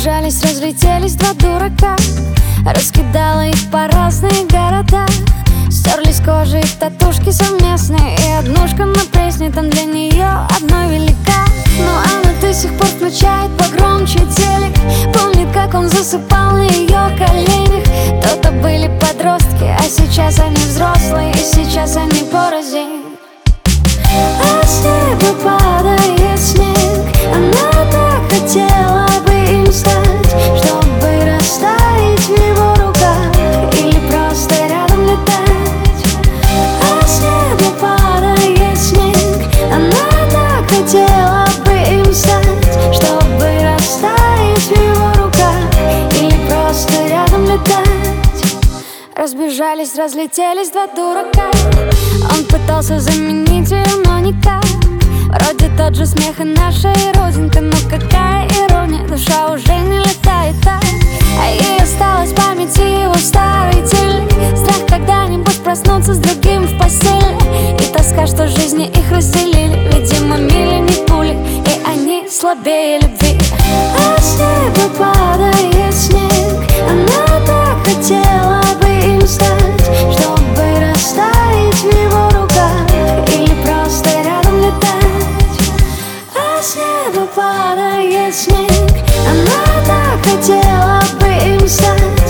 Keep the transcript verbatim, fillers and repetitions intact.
Разбежались, разлетелись два дурака, раскидала их по разные города. Стерлись кожи их татушки совместные, и однушка на Пресне там для нее одной велика. Но она до сих пор включает погромче телек, помнит, как он засыпал на ее коленях. То-то были подростки, а сейчас они взрослые, и сейчас они порознь. А с неба падает снег, она так хотела бы им стать, чтобы растаять в его руках или просто рядом летать. А с неба падает снег, она так хотела бы им стать, чтобы растаять в его руках или просто рядом летать. Разбежались, разлетелись два дурака, он пытался заменить ее, но никак. Вроде тот же смех и наша родинка, но какая ирония, душа уже не летает так. А ей осталось в памяти его старый телек, страх когда-нибудь проснуться с другим в постели, и тоска, что жизни их разделили. Видимо, мили не пули, и они слабее любви. А с неба падает снег, она так хотела бы им стать, чтобы растаять в его руках или просто рядом летать. А с неба падает снег, она так хотела бы им стать,